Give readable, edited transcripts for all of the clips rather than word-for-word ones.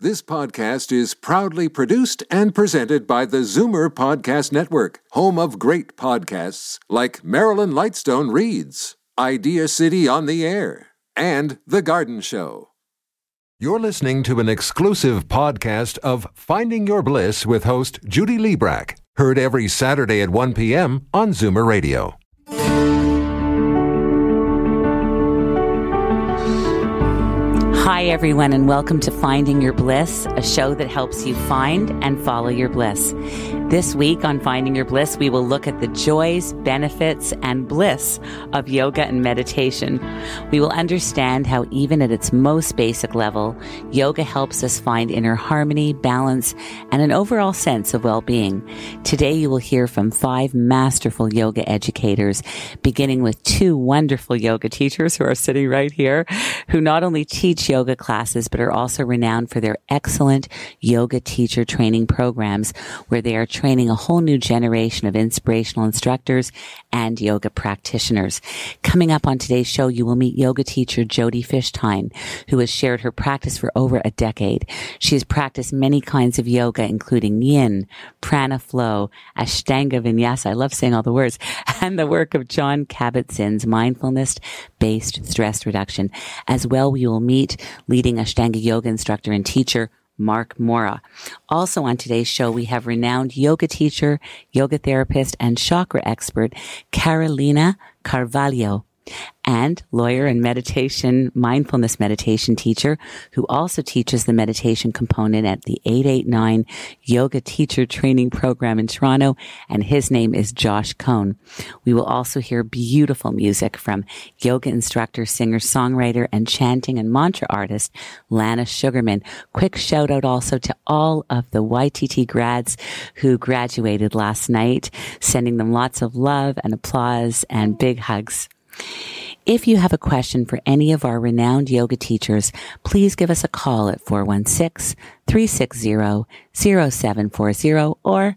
This podcast is proudly produced and presented by the Zoomer Podcast Network, home of great podcasts like Marilyn Lightstone Reads, Idea City on the Air, and The Garden Show. You're listening to an exclusive podcast of Finding Your Bliss with host Judy Liebrack, heard every Saturday at 1 p.m. on Zoomer Radio. Hi, everyone, and welcome to Finding Your Bliss, a show that helps you find and follow your bliss. This week on Finding Your Bliss, we will look at the joys, benefits, and bliss of yoga and meditation. We will understand how even at its most basic level, yoga helps us find inner harmony, balance, and an overall sense of well-being. Today, you will hear from 5 masterful yoga educators, beginning with 2 wonderful yoga teachers who are sitting right here, who not only teach yoga classes, but are also renowned for their excellent yoga teacher training programs, where they are training a whole new generation of inspirational instructors and yoga practitioners. Coming up on today's show, you will meet yoga teacher Jodi Fishstein, who has shared her practice for over a decade. She has practiced many kinds of yoga, including yin, prana flow, ashtanga vinyasa, I love saying all the words, and the work of Jon Kabat-Zinn's mindfulness-based stress reduction. As well, we will meet leading Ashtanga yoga instructor and teacher Mark Mora. Also on today's show, we have renowned yoga teacher, yoga therapist, and chakra expert Carolina Carvalho, and lawyer and mindfulness meditation teacher who also teaches the meditation component at the 889 Yoga Teacher Training Program in Toronto, and his name is Josh Cohn. We will also hear beautiful music from yoga instructor, singer, songwriter, and chanting and mantra artist Lana Sugarman. Quick shout out also to all of the YTT grads who graduated last night, sending them lots of love and applause and big hugs. If you have a question for any of our renowned yoga teachers, please give us a call at 416-360-0740 or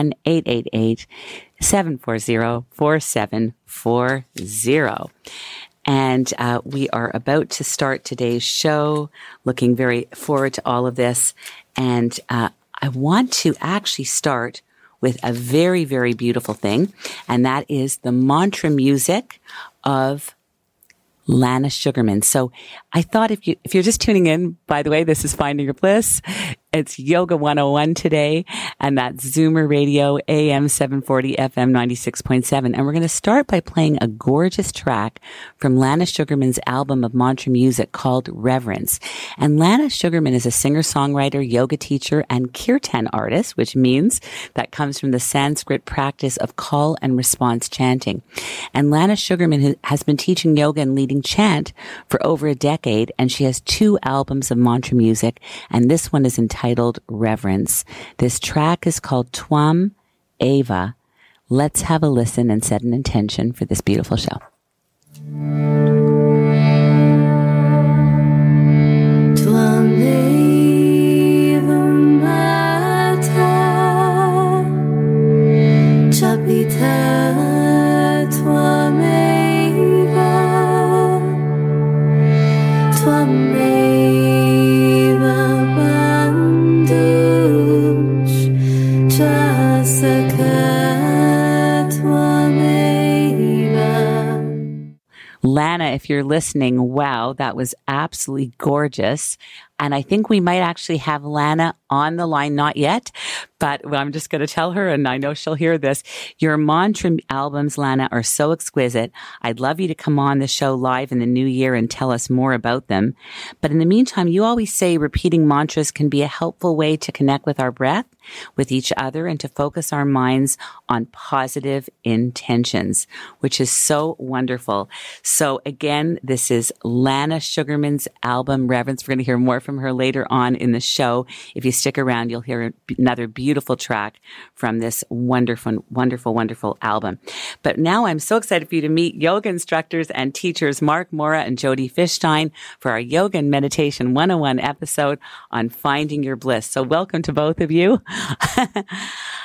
1-888-740-4740. And we are about to start today's show, looking very forward to all of this. And I want to actually start with a very, very beautiful thing, and that is the mantra music of Lana Sugarman. So I thought if you're just tuning in, by the way, this is Finding Your Bliss. It's Yoga 101 today, and that's Zoomer Radio, AM 740, FM 96.7. And we're going to start by playing a gorgeous track from Lana Sugarman's album of mantra music called Reverence. And Lana Sugarman is a singer-songwriter, yoga teacher, and kirtan artist, which means that comes from the Sanskrit practice of call and response chanting. And Lana Sugarman has been teaching yoga and leading chant for over a decade, and she has 2 albums of mantra music, and this one is entitled Reverence. This track is called Twam Eva. Let's have a listen and set an intention for this beautiful show. Twam Eva Mata Chapita Twam Eva Twam Lana, if you're listening, wow, that was absolutely gorgeous. And I think we might actually have Lana on the line, not yet, but I'm just going to tell her, and I know she'll hear this. Your mantra albums, Lana, are so exquisite. I'd love you to come on the show live in the new year and tell us more about them. But in the meantime, you always say repeating mantras can be a helpful way to connect with our breath, with each other, and to focus our minds on positive intentions, which is so wonderful. So again, this is Lana Sugarman's album, Reverence. We're going to hear more from her later on in the show. If you stick around, you'll hear another beautiful track from this wonderful, wonderful, wonderful album. But now I'm so excited for you to meet yoga instructors and teachers Mark Mora and Jodi Fishstein for our Yoga and Meditation 101 episode on Finding Your Bliss. So welcome to both of you.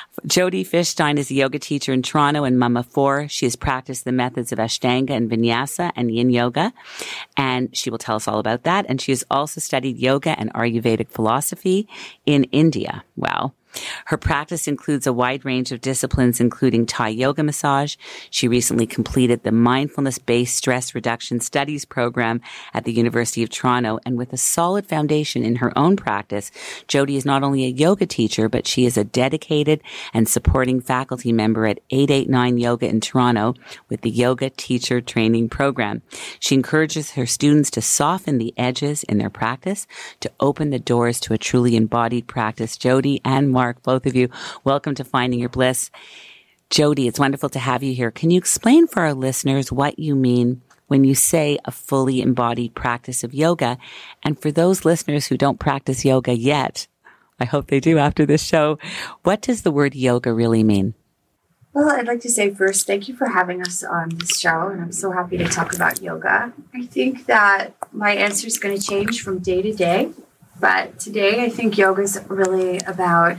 Jody Fishstein is a yoga teacher in Toronto and mama 4. She has practiced the methods of Ashtanga and Vinyasa and Yin Yoga, and she will tell us all about that. And she has also studied yoga and Ayurvedic philosophy in India. Wow. Her practice includes a wide range of disciplines, including Thai yoga massage. She recently completed the Mindfulness-Based Stress Reduction Studies program at the University of Toronto. And with a solid foundation in her own practice, Jody is not only a yoga teacher, but she is a dedicated and supporting faculty member at 889 Yoga in Toronto with the Yoga Teacher Training Program. She encourages her students to soften the edges in their practice, to open the doors to a truly embodied practice. Jody and Mark, both of you, welcome to Finding Your Bliss. Jody, it's wonderful to have you here. Can you explain for our listeners what you mean when you say a fully embodied practice of yoga? And for those listeners who don't practice yoga yet, I hope they do after this show, what does the word yoga really mean? Well, I'd like to say first, thank you for having us on this show, and I'm so happy to talk about yoga. I think that my answer is going to change from day to day. But today, I think yoga is really about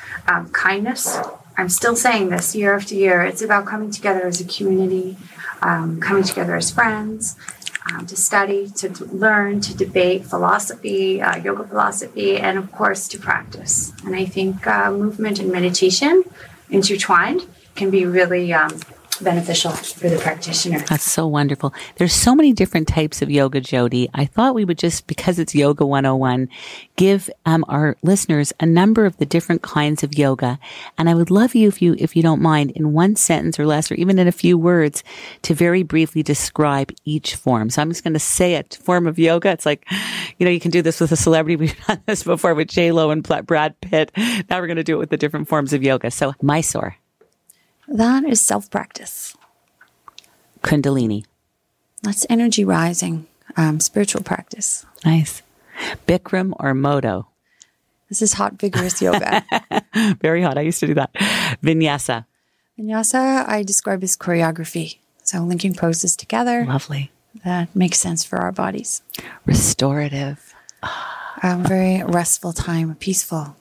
kindness. I'm still saying this year after year. It's about coming together as a community, coming together as friends, to study, to learn, to debate philosophy, yoga philosophy, and of course, to practice. And I think movement and meditation intertwined can be really beneficial for the practitioner. That's so wonderful. There's so many different types of yoga, Jody. I thought we would just, because it's Yoga 101, give our listeners a number of the different kinds of yoga. And I would love you, if you don't mind, in one sentence or less, or even in a few words, to very briefly describe each form. So I'm just going to say a form of yoga. It's like, you can do this with a celebrity. We've done this before with J-Lo and Brad Pitt. Now we're going to do it with the different forms of yoga. So Mysore. That is self-practice. Kundalini. That's energy rising, spiritual practice. Nice. Bikram or Modo. This is hot, vigorous yoga. Very hot. I used to do that. Vinyasa. Vinyasa, I describe as choreography. So linking poses together. Lovely. That makes sense for our bodies. Restorative. Very restful time, peaceful.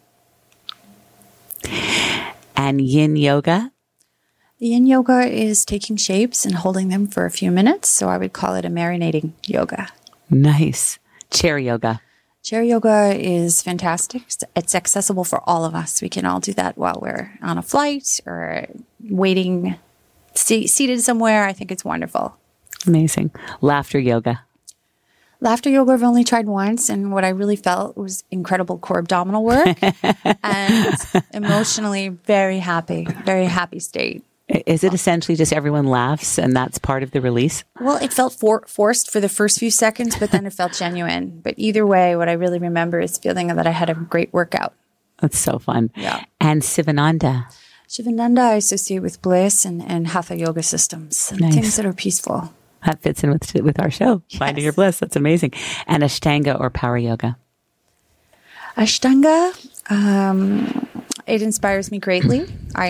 And yin yoga. Yin yoga is taking shapes and holding them for a few minutes. So I would call it a marinating yoga. Nice. Chair yoga. Chair yoga is fantastic. It's accessible for all of us. We can all do that while we're on a flight or waiting, seated somewhere. I think it's wonderful. Amazing. Laughter yoga. Laughter yoga I've only tried once, and what I really felt was incredible core abdominal work and emotionally very happy state. Is it essentially just everyone laughs and that's part of the release? Well, it felt forced for the first few seconds, but then it felt genuine. But either way, what I really remember is feeling that I had a great workout. That's so fun. Yeah. And Sivananda. Shivananda I associate with bliss and hatha yoga systems and Nice. things that are peaceful. That fits in with our show, Finding Your Bliss. That's amazing. And Ashtanga or power yoga. Ashtanga, it inspires me greatly.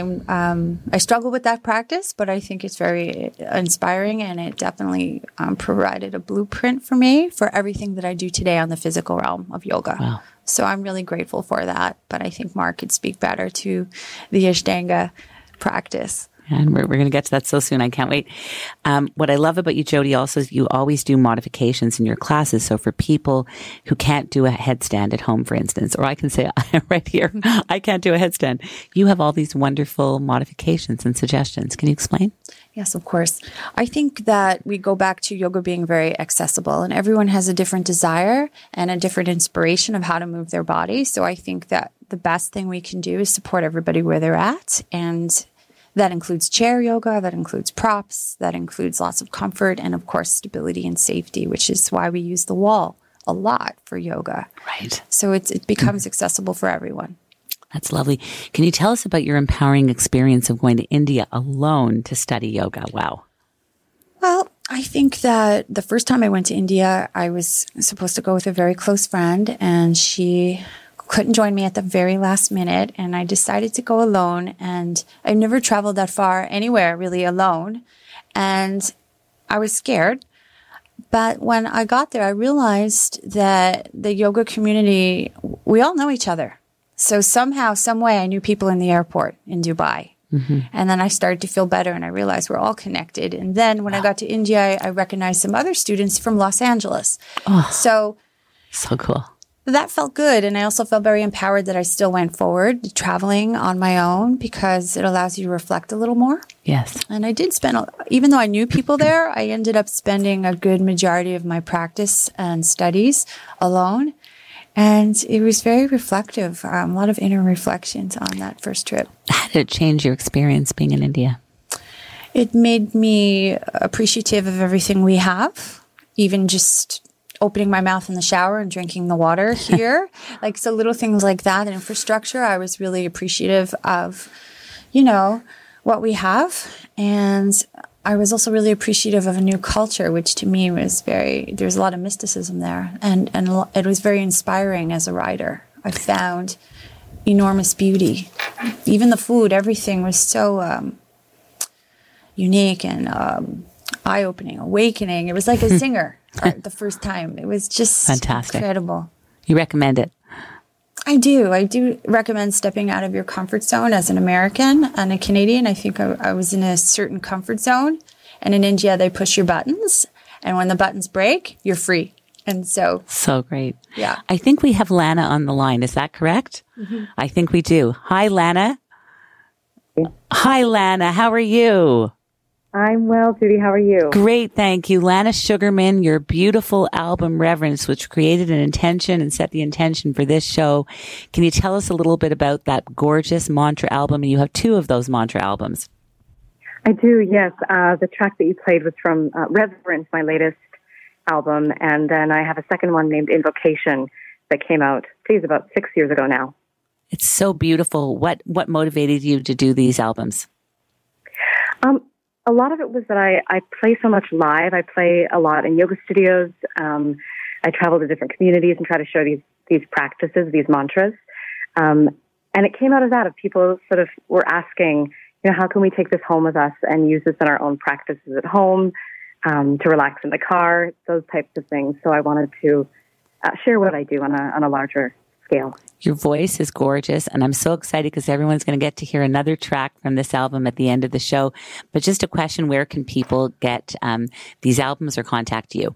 I struggle with that practice, but I think it's very inspiring, and it definitely provided a blueprint for me for everything that I do today on the physical realm of yoga. Wow. So I'm really grateful for that. But I think Mark could speak better to the Ashtanga practice. And we're going to get to that so soon. I can't wait. What I love about you, Jody, also is you always do modifications in your classes. So for people who can't do a headstand at home, for instance, or I can say right here, I can't do a headstand. You have all these wonderful modifications and suggestions. Can you explain? Yes, of course. I think that we go back to yoga being very accessible, and everyone has a different desire and a different inspiration of how to move their body. So I think that the best thing we can do is support everybody where they're at, and that includes chair yoga, that includes props, that includes lots of comfort, and of course, stability and safety, which is why we use the wall a lot for yoga. Right. So it becomes accessible for everyone. That's lovely. Can you tell us about your empowering experience of going to India alone to study yoga? Wow. Well, I think that the first time I went to India, I was supposed to go with a very close friend, and she couldn't join me at the very last minute, and I decided to go alone. And I've never traveled that far anywhere really alone, and I was scared. But when I got there, I realized that the yoga community, we all know each other. So somehow, some way, I knew people in the airport in Dubai. And then I started to feel better and I realized we're all connected. And then when I got to India, I recognized some other students from Los Angeles. So cool. that felt good. And I also felt very empowered that I still went forward traveling on my own because it allows you to reflect a little more. Yes. And I did spend, even though I knew people there, I ended up spending a good majority of my practice and studies alone. And it was very reflective, a lot of inner reflections on that first trip. How did it change your experience being in India? It made me appreciative of everything we have, even just opening my mouth in the shower and drinking the water here. So little things like that, and infrastructure, I was really appreciative of, what we have. And I was also really appreciative of a new culture, which to me was there's a lot of mysticism there. And it was very inspiring as a rider. I found enormous beauty. Even the food, everything was so unique and eye-opening, awakening. It was like a singer the first time. It was just fantastic. Incredible. You recommend it? I do recommend stepping out of your comfort zone as an American and a Canadian. I think I was in a certain comfort zone. And in India, they push your buttons. And when the buttons break, you're free. And so great. Yeah. I think we have Lana on the line. Is that correct? I think we do. Hi, Lana. Hi, Lana. How are you? I'm well, Judy. How are you? Great, thank you. Lana Sugarman, your beautiful album, Reverence, which created an intention and set the intention for this show. Can you tell us a little bit about that gorgeous mantra album? And you have 2 of those mantra albums. I do, yes. The track that you played was from Reverence, my latest album. And then I have a second one named Invocation that came out, about 6 years ago now. It's so beautiful. What motivated you to do these albums? A lot of it was that I play so much live. I play a lot in yoga studios. I travel to different communities and try to show these practices, these mantras. And it came out of that, of people sort of were asking, how can we take this home with us and use this in our own practices at home, to relax in the car, those types of things. So I wanted to share what I do on a larger scale. Your voice is gorgeous, and I'm so excited because everyone's going to get to hear another track from this album at the end of the show. But just a question, where can people get these albums or contact you?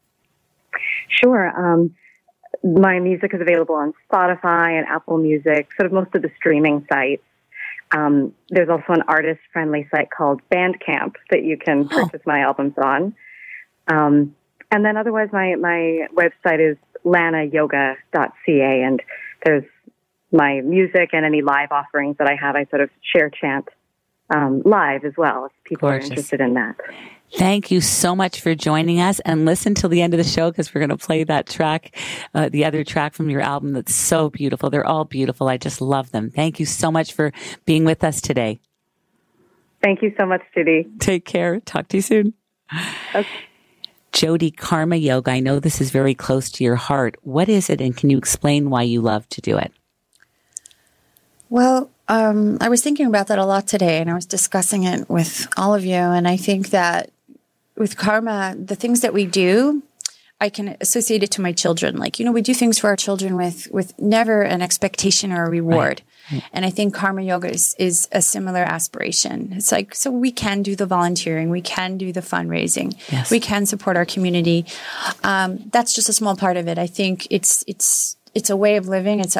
Sure. My music is available on Spotify and Apple Music, sort of most of the streaming sites. There's also an artist-friendly site called Bandcamp that you can purchase my albums on. And then otherwise, my website is lanayoga.ca, and there's my music and any live offerings that I have. I sort of share chant live as well, if people are interested in that. Thank you so much for joining us, and listen till the end of the show because we're going to play that track, the other track from your album that's so beautiful. They're all beautiful. I just love them. Thank you so much for being with us today. Thank you so much, Judy. Take care. Talk to you soon. Okay. Jody, Karma Yoga, I know this is very close to your heart. What is it, and can you explain why you love to do it? Well, I was thinking about that a lot today, and I was discussing it with all of you. And I think that with karma, the things that we do, I can associate it to my children. We do things for our children with never an expectation or a reward. Right. And I think karma yoga is a similar aspiration. It's so we can do the volunteering, we can do the fundraising, yes. We can support our community. That's just a small part of it. I think it's a way of living. It's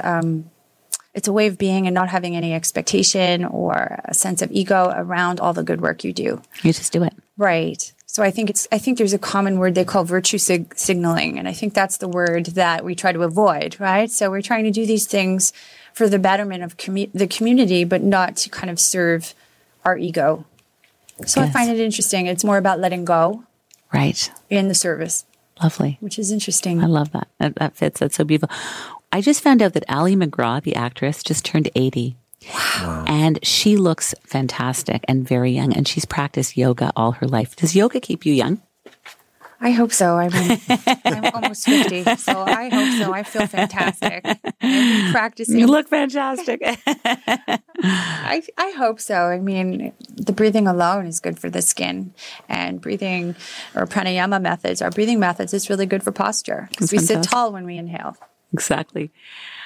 a way of being and not having any expectation or a sense of ego around all the good work you do. You just do it. Right. So I think there's a common word they call virtue signaling. And I think that's the word that we try to avoid, right? So we're trying to do these things for the betterment of the community, but not to kind of serve our ego. So yes. I find it interesting. It's more about letting go. Right. In the service. Lovely. Which is interesting. I love that. That fits. That's so beautiful. I just found out that Ali MacGraw, the actress, just turned 80. Wow. And she looks fantastic and very young, and she's practiced yoga all her life. Does yoga keep you young? I hope so. I mean, I'm almost 50, so I hope so. I feel fantastic. I've been practicing. You look fantastic. I hope so. I mean, the breathing alone is good for the skin, and breathing or pranayama methods, our breathing methods, is really good for posture because we sit tall when we inhale. Exactly.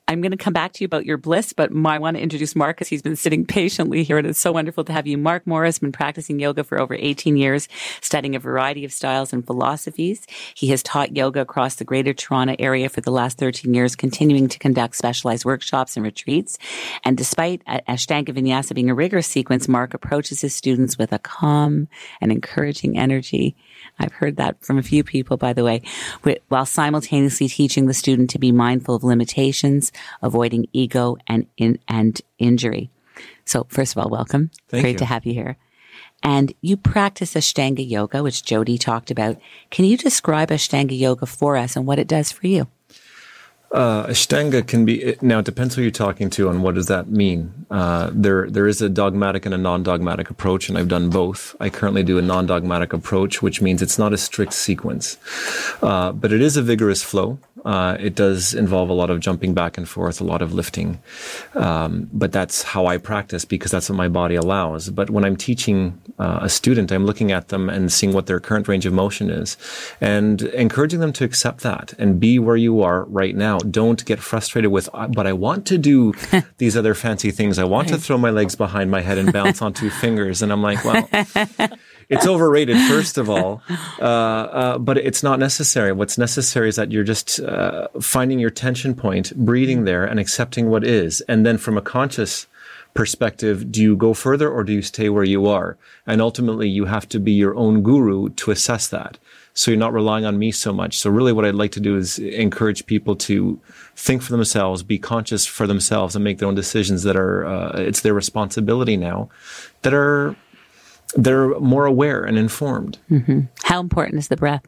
I'm going to come back to you about your bliss, but I want to introduce Mark because he's been sitting patiently here, and it's so wonderful to have you. Mark Morris has been practicing yoga for over 18 years, studying a variety of styles and philosophies. He has taught yoga across the Greater Toronto area for the last 13 years, continuing to conduct specialized workshops and retreats. And despite Ashtanga Vinyasa being a rigorous sequence, Mark approaches his students with a calm and encouraging energy. I've heard that from a few people, by the way, while simultaneously teaching the student to be mindful of limitations, avoiding ego and injury. So first of all, welcome. Thank Great you. to have you here. And you practice Ashtanga Yoga, which Jody talked about. Can you describe Ashtanga Yoga for us and what it does for you? Ashtanga can be, now it depends who you're talking to and what does that mean. There is a dogmatic and a non-dogmatic approach, and I've done both. I currently do a non-dogmatic approach, which means it's not a strict sequence. But it is a vigorous flow. It does involve a lot of jumping back and forth, a lot of lifting. But that's how I practice because that's what my body allows. But when I'm teaching a student, I'm looking at them and seeing what their current range of motion is and encouraging them to accept that and be where you are right now. Don't get frustrated with, but I want to do these other fancy things. I want to throw my legs behind my head and bounce on two fingers. And I'm like, well, it's overrated, first of all, but it's not necessary. What's necessary is that you're just finding your tension point, breathing there, and accepting what is. And then from a conscious perspective, do you go further or do you stay where you are? And ultimately, you have to be your own guru to assess that. So you're not relying on me so much. So really what I'd like to do is encourage people to think for themselves, be conscious for themselves, and make their own decisions that are, it's their responsibility now, they're more aware and informed. Mm-hmm. How important is the breath?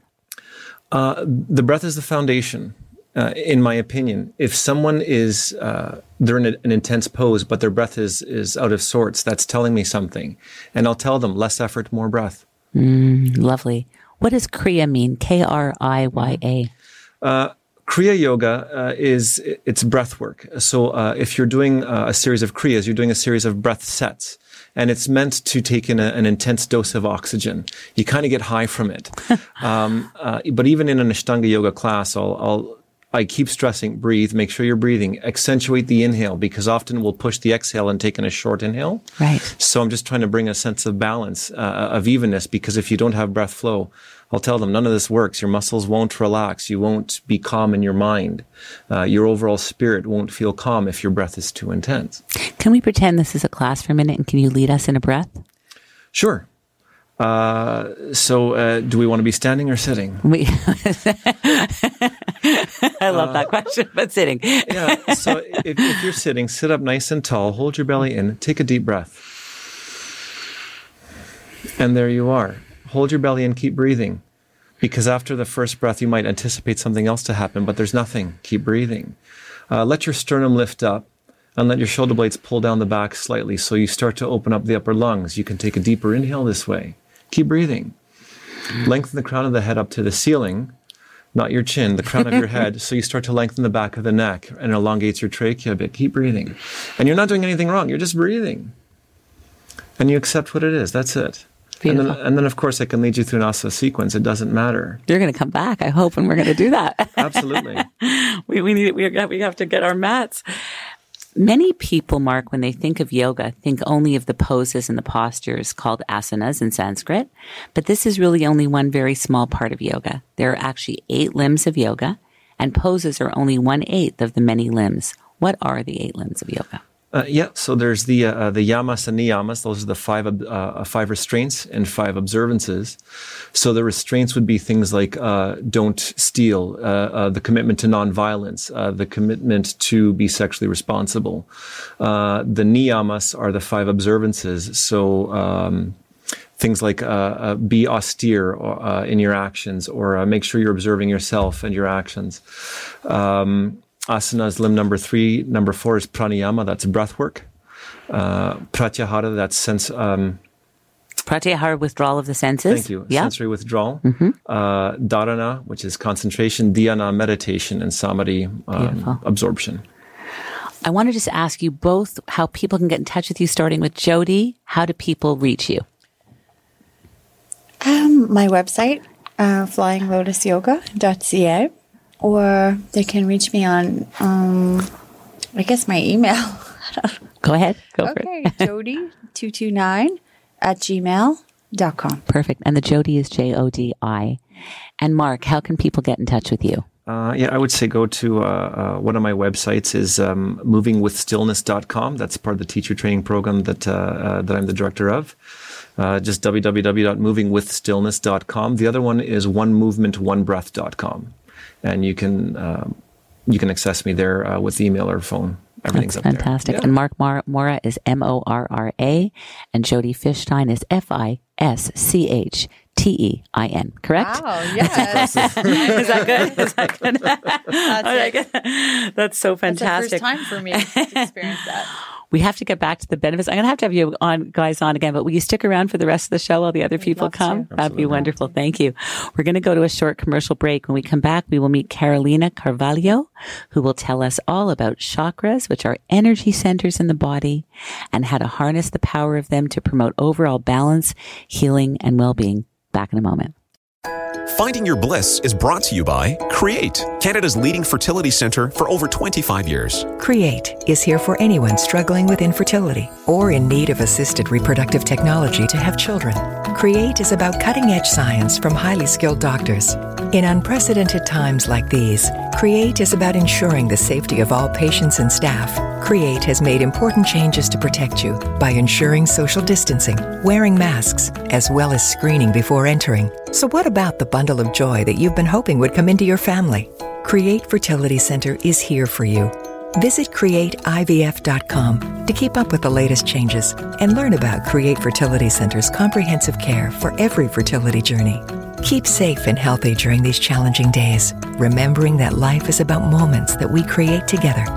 The breath is the foundation, in my opinion. If someone is, they're in an intense pose, but their breath is out of sorts, that's telling me something. And I'll tell them, less effort, more breath. Lovely. What does Kriya mean? Kriya? Kriya Yoga it's breath work. So if you're doing a series of Kriyas, you're doing a series of breath sets. And it's meant to take in an intense dose of oxygen. You kind of get high from it. But even in an Ashtanga Yoga class, I keep stressing, breathe, make sure you're breathing, accentuate the inhale, because often we'll push the exhale and take in a short inhale. Right. So I'm just trying to bring a sense of balance, of evenness, because if you don't have breath flow, I'll tell them none of this works. Your muscles won't relax. You won't be calm in your mind. Your overall spirit won't feel calm if your breath is too intense. Can we pretend this is a class for a minute and can you lead us in a breath? Sure. So do we want to be standing or sitting? I love that question, but sitting. Yeah. So if you're sitting, sit up nice and tall, hold your belly in, take a deep breath. And there you are. Hold your belly and keep breathing. Because after the first breath, you might anticipate something else to happen, but there's nothing. Keep breathing. Let your sternum lift up and let your shoulder blades pull down the back slightly so you start to open up the upper lungs. You can take a deeper inhale this way. Keep breathing. Lengthen the crown of the head up to the ceiling, not your chin, the crown of your head, so you start to lengthen the back of the neck and elongates your trachea a bit. Keep breathing. And you're not doing anything wrong. You're just breathing. And you accept what it is. That's it. And then, of course, I can lead you through an asana sequence. It doesn't matter. You're going to come back, I hope, and we're going to do that. Absolutely. We have to get our mats. Many people, Mark, when they think of yoga, think only of the poses and the postures called asanas in Sanskrit. But this is really only one very small part of yoga. There are actually 8 limbs of yoga, and poses are only 1/8 of the many limbs. What are the 8 limbs of yoga? So there's the yamas and niyamas. Those are the 5 restraints and 5 observances. So the restraints would be things like don't steal, the commitment to nonviolence, the commitment to be sexually responsible. The niyamas are the 5 observances. So things like be austere in your actions, or make sure you're observing yourself and your actions. Asana is limb number 3. Number 4 is pranayama, that's breath work. Pratyahara, that's sense. Pratyahara, withdrawal of the senses. Thank you. Yeah. Sensory withdrawal. Mm-hmm. Dharana, which is concentration. Dhyana, meditation. And samadhi, absorption. I want to just ask you both how people can get in touch with you, starting with Jody. How do people reach you? My website, flyinglotusyoga.ca. Or they can reach me on I guess my email. Go ahead. Go for Okay, it. Jody229@gmail.com. Perfect. And the Jody is Jodi. And Mark, how can people get in touch with you? I would say go to one of my websites is movingwithstillness.com. That's part of the teacher training program that I'm the director of. Just www.movingwithstillness.com. The other one is onemovementonebreath.com. And you can access me there with email or phone. Everything's That's up fantastic. there. Yeah. And Mark Mora is Morra, and Jody Fishstein is Fischtein. Correct? Wow, yes. Is that good? Is that good? That's so That's the fantastic. first time for me to experience that. We have to get back to the benefits. I'm going to have you guys on again, but will you stick around for the rest of the show while the other people love to. come? That'd be Absolutely. wonderful. Thank you. We're going to go to a short commercial break. When we come back, we will meet Carolina Carvalho, who will tell us all about chakras, which are energy centers in the body, and how to harness the power of them to promote overall balance, healing, and well-being. Back in a moment. Finding Your Bliss is brought to you by Create, Canada's leading fertility centre for over 25 years. Create is here for anyone struggling with infertility or in need of assisted reproductive technology to have children. Create is about cutting-edge science from highly skilled doctors. In unprecedented times like these, Create is about ensuring the safety of all patients and staff. Create has made important changes to protect you by ensuring social distancing, wearing masks, as well as screening before entering. So what about the bundle of joy that you've been hoping would come into your family? Create Fertility Center is here for you. Visit CreateIVF.com to keep up with the latest changes and learn about Create Fertility Center's comprehensive care for every fertility journey. Keep safe and healthy during these challenging days, remembering that life is about moments that we create together.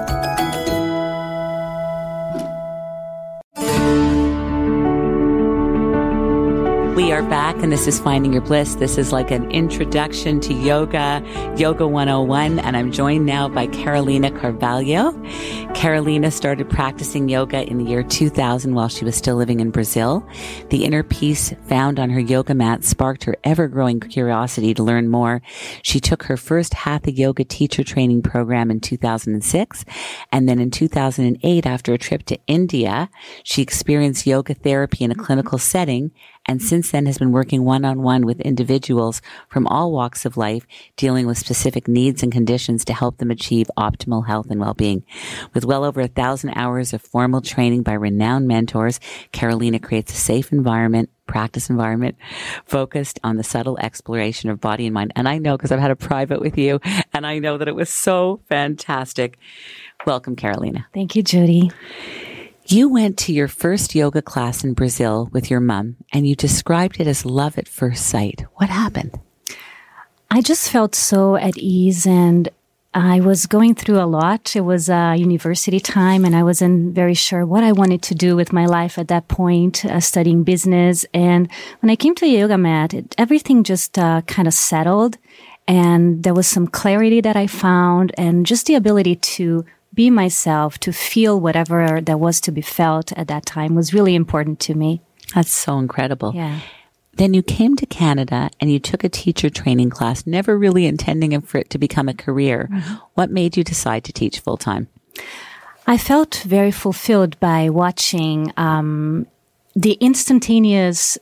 We are back, and this is Finding Your Bliss. This is like an introduction to Yoga 101, and I'm joined now by Carolina Carvalho. Carolina started practicing yoga in the year 2000 while she was still living in Brazil. The inner peace found on her yoga mat sparked her ever-growing curiosity to learn more. She took her first Hatha Yoga teacher training program in 2006, and then in 2008, after a trip to India, she experienced yoga therapy in a clinical setting, and since then has been working one-on-one with individuals from all walks of life, dealing with specific needs and conditions to help them achieve optimal health and well-being. With well over 1,000 hours of formal training by renowned mentors, Carolina creates a safe practice environment focused on the subtle exploration of body and mind. And I know because I've had a private with you, and I know that it was so fantastic. Welcome, Carolina. Thank you, Judy. You went to your first yoga class in Brazil with your mom, and you described it as love at first sight. What happened? I just felt so at ease, and I was going through a lot. It was university time, and I wasn't very sure what I wanted to do with my life at that point, studying business. And when I came to the yoga mat, everything just kind of settled, and there was some clarity that I found, and just the ability to be myself, to feel whatever there was to be felt at that time was really important to me. That's so incredible. Yeah. Then you came to Canada and you took a teacher training class, never really intending for it to become a career. Mm-hmm. What made you decide to teach full time? I felt very fulfilled by watching the instantaneous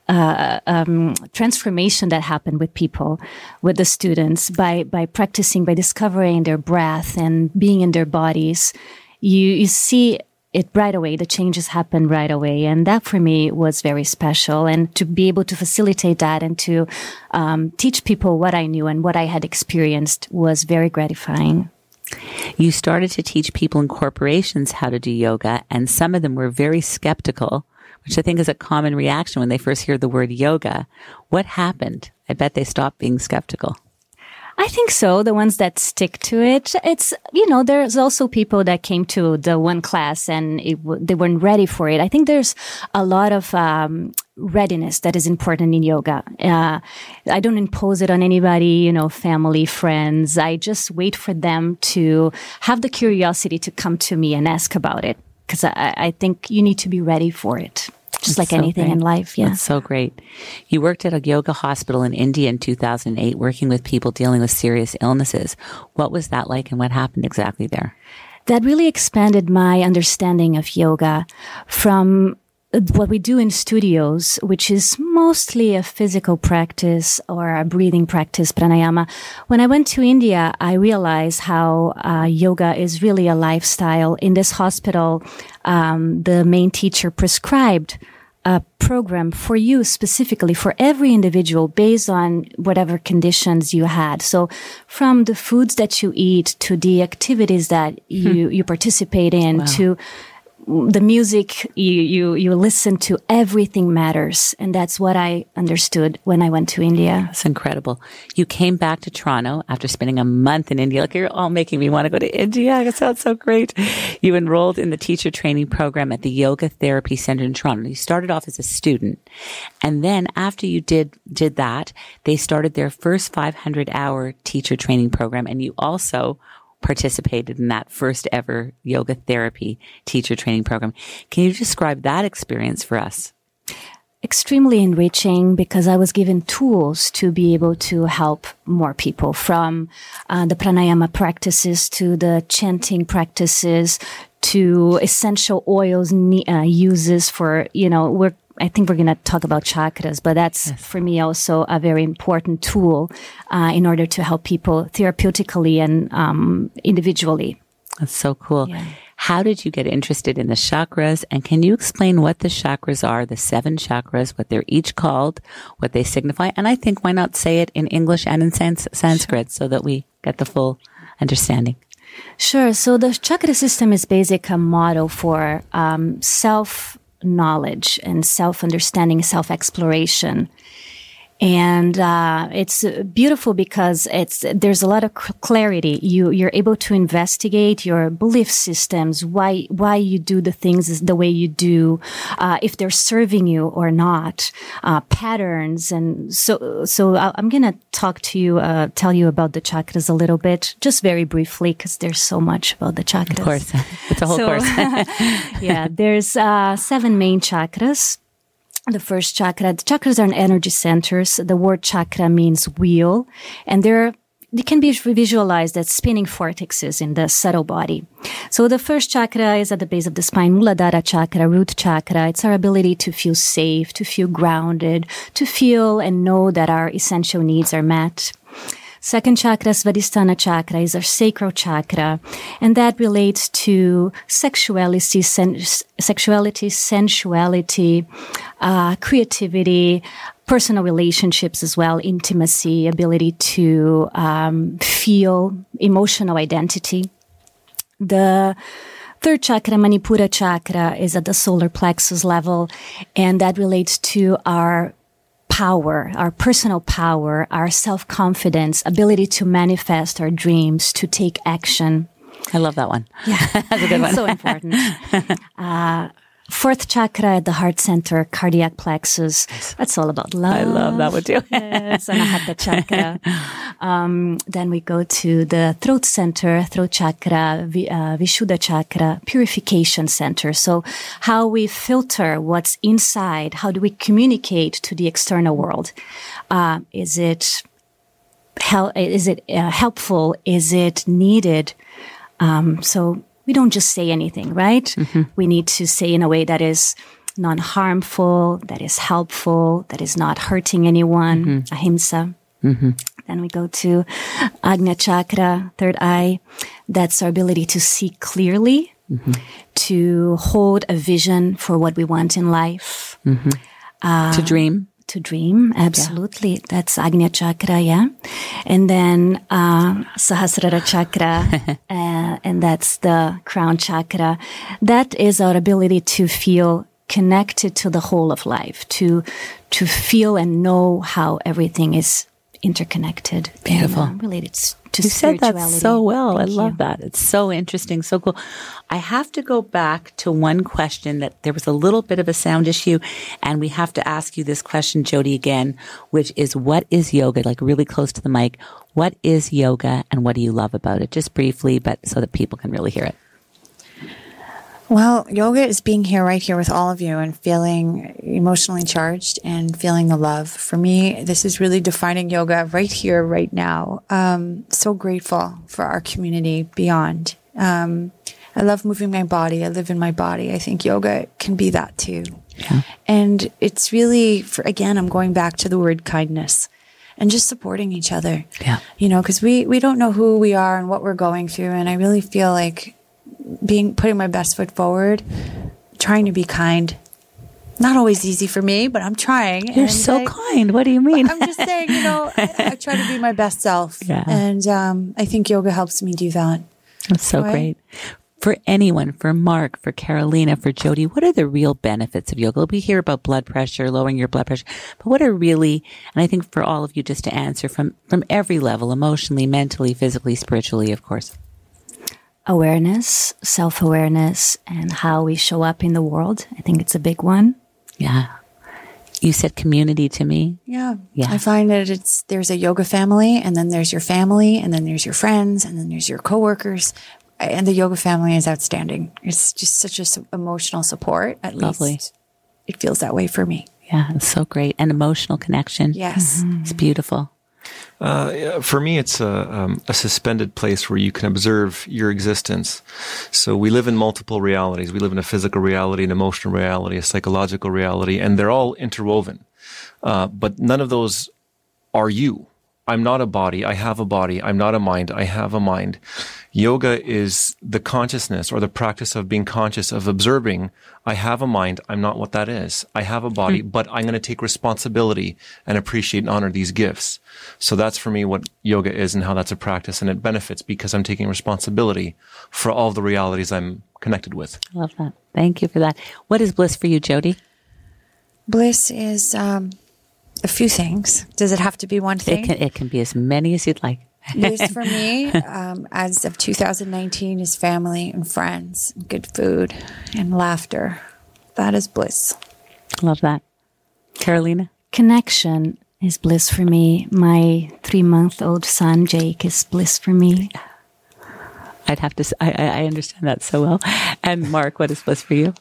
transformation that happened with people, with the students, by practicing, by discovering their breath and being in their bodies. You see it right away. The changes happen right away. And that for me was very special. And to be able to facilitate that and to teach people what I knew and what I had experienced was very gratifying. You started to teach people in corporations how to do yoga, and some of them were very skeptical, which I think is a common reaction when they first hear the word yoga. What happened? I bet they stopped being skeptical. I think so. The ones that stick to it, it's, there's also people that came to the one class and they weren't ready for it. I think there's a lot of readiness that is important in yoga. I don't impose it on anybody, family, friends. I just wait for them to have the curiosity to come to me and ask about it. Because I think you need to be ready for it, just like anything in life. Yeah, that's so great. You worked at a yoga hospital in India in 2008, working with people dealing with serious illnesses. What was that like, and what happened exactly there? that really expanded my understanding of yoga from what we do in studios, which is mostly a physical practice or a breathing practice, pranayama. When I went to India, I realized how yoga is really a lifestyle. In this hospital, the main teacher prescribed a program for you specifically, for every individual, based on whatever conditions you had. So from the foods that you eat to the activities that you participate in, wow, to the music you listen to, everything matters. And that's what I understood when I went to India. That's incredible. You came back to Toronto after spending a month in India. Like, you're all making me want to go to India. It sounds so great. You enrolled in the teacher training program at the Yoga Therapy Center in Toronto. You started off as a student. And then after you did that, they started their first 500-hour teacher training program. And you also participated in that first ever yoga therapy teacher training program. Can you describe that experience for us? Extremely enriching, because I was given tools to be able to help more people, from the pranayama practices to the chanting practices to essential oils uses for, I think we're going to talk about chakras, but that's for me also a very important tool in order to help people therapeutically and individually. That's so cool. Yeah. How did you get interested in the chakras? And can you explain what the chakras are, the 7 chakras, what they're each called, what they signify? And I think, why not say it in English and in Sanskrit so that we get the full understanding? Sure. So the chakra system is basically a model for self-knowledge and self-understanding, self-exploration. And it's beautiful because there's a lot of clarity. You're able to investigate your belief systems, why you do the things the way you do, if they're serving you or not, patterns. And so I'm going to tell you about the chakras a little bit, just very briefly, because there's so much about the chakras. Of course. It's a whole course. Yeah, there's 7 main chakras. The first chakra, the chakras are energy centers. The word chakra means wheel, and they can be visualized as spinning vortexes in the subtle body. So the first chakra is at the base of the spine, Muladhara chakra, root chakra. It's our ability to feel safe, to feel grounded, to feel and know that our essential needs are met. Second chakra, Svadhisthana chakra, is our sacral chakra, and that relates to sexuality, sensuality, creativity, personal relationships as well, intimacy, ability to feel emotional identity. The third chakra, Manipura chakra, is at the solar plexus level, and that relates to our power, our personal power, our self-confidence, ability to manifest our dreams, to take action. I love that one. Yeah, that's a good one. So important. Fourth chakra at the heart center, cardiac plexus. That's all about love. I love that one too. Yes, Anahata chakra. Then we go to the throat center, throat chakra, Vishuddha chakra, purification center. So how we filter what's inside, how do we communicate to the external world? Is it helpful? Is it needed? So we don't just say anything, right? Mm-hmm. We need to say in a way that is non-harmful, that is helpful, that is not hurting anyone, mm-hmm. ahimsa. Mm-hmm. Then we go to Ajna chakra, third eye. That's our ability to see clearly, mm-hmm. to hold a vision for what we want in life. Mm-hmm. To dream. To dream, absolutely. Yeah. That's Ajna chakra, yeah. And then Sahasrara chakra, and that's the crown chakra. That is our ability to feel connected to the whole of life, to feel and know how everything is interconnected. Beautiful. And, related to you said spirituality. that so well. Thank I love that. It's so interesting, so cool. I have to go back to one question that there was a little bit of a sound issue, and we have to ask you this question, Jyoti, again, which is, what is yoga? Like, really close to the mic. What is yoga, and what do you love about it? Just briefly, but so that people can really hear it. Well, yoga is being here right here with all of you and feeling emotionally charged and feeling the love. For me, this is really defining yoga right here, right now. So grateful for our community beyond I love moving my body. I live in my body. I think yoga can be that too. Yeah. And it's really, again, I'm going back to the word kindness and just supporting each other. Yeah. You know, because we don't know who we are and what we're going through. And I really feel like putting my best foot forward, trying to be kind. Not always easy for me, but I'm trying. You're so kind. What do you mean? I'm just saying, you know, I try to be my best self. Yeah. And I think yoga helps me do that. That's so great. For anyone, for Mark, for Carolina, for Jody, what are the real benefits of yoga? We hear about blood pressure, lowering your blood pressure, but what are really, and I think for all of you just to answer from every level, emotionally, mentally, physically, spiritually, of course. Awareness, self-awareness, and how we show up in the world. I think it's a big one. Yeah. You said community to me. Yeah. Yeah. I find that there's a yoga family, and then there's your family, and then there's your friends, and then there's your coworkers. And the yoga family is outstanding. It's just such a emotional support. At Lovely. least it feels that way for me. Yeah, it's so great. And emotional connection. Yes. It's beautiful. For me, it's a suspended place where you can observe your existence. So we live in multiple realities. We live in a physical reality, an emotional reality, a psychological reality, and they're all interwoven. But none of those are you. I'm not a body. I have a body. I'm not a mind. I have a mind. Yoga is the consciousness or the practice of being conscious, of observing. I have a mind. I'm not what that is. I have a body, but I'm going to take responsibility and appreciate and honor these gifts. So that's for me what yoga is and how that's a practice. And it benefits because I'm taking responsibility for all the realities I'm connected with. I love that. Thank you for that. What is bliss for you, Jody? Bliss is a few things. Does it have to be one thing? It can be as many as you'd like. Bliss for me, as of 2019, is family and friends, and good food and laughter. That is bliss. Love that. Carolina? Connection is bliss for me. My 3-month-old son, Jake, is bliss for me. I'd have to, I understand that so well. And Mark, what is bliss for you?